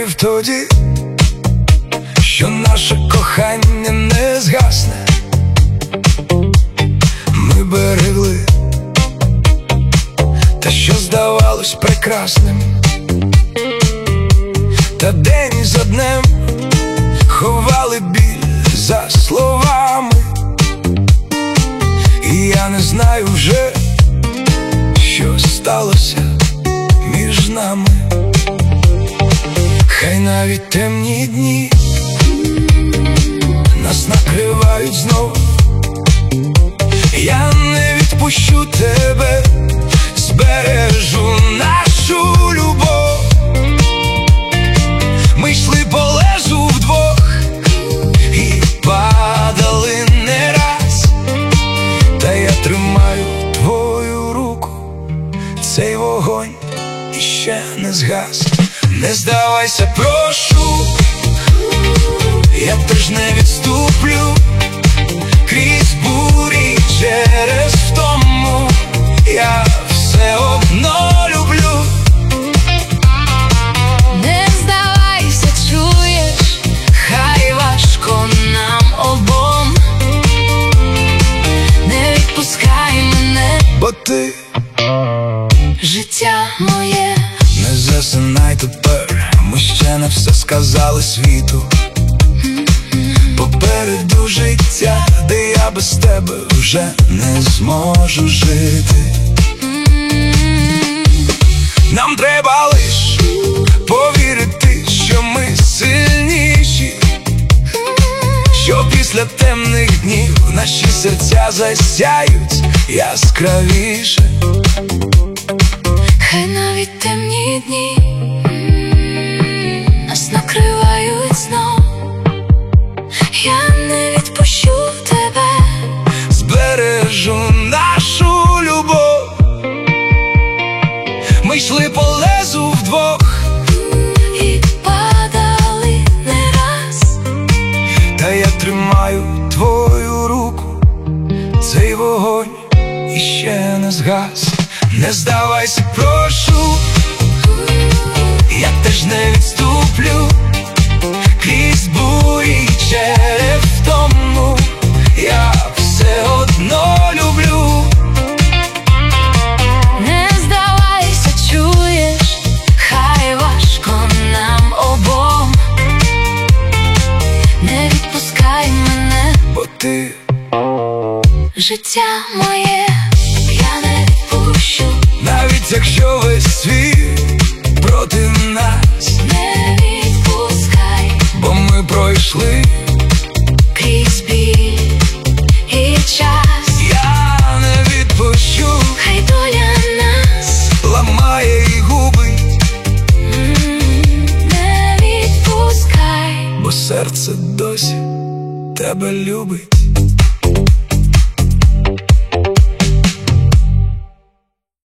вірив тоді, що наше кохання не згасне. Ми берегли те, що здавалось прекрасним, та день за днем ховали біль за словами. І я не знаю вже, що сталося між нами. Хай навіть темні дні нас накривають знов, я не відпущу тебе, збережу нашу любов. Ми йшли по лезу вдвох і падали не раз, та я тримаю твою руку, цей вогонь іще не згас. Не здавайся, прошу, я теж не відступлю крізь бурі, через втому я все одно люблю. Не здавайся, чуєш, хай важко нам обом, не відпускай мене, Бо ти життя моє. не засинай тепер, ми ще не все сказали світу. Попереду життя, де я без тебе вже не зможу жити. Нам треба лиш повірити, що ми сильніші, що після темних днів наші серця засяють яскравіше. Хай навіть темні дні нас накривають знов, я не відпущу тебе, збережу нашу любов. Ми йшли по лезу вдвох і падали не раз, та я тримаю твою руку, цей вогонь іще не згас. Не здавайся, прошу, я теж не відступлю крізь бурі, через втому я все одно люблю. не здавайся, чуєш, хай важко нам обом, не відпускай мене, Бо ти життя моє, я не відпущу, навіть якщо весь світ проти нас, не відпускай, бо ми пройшли крізь біль і час, я не відпущу, хай доля нас ламає і губить, не відпускай. бо серце досі тебе любить.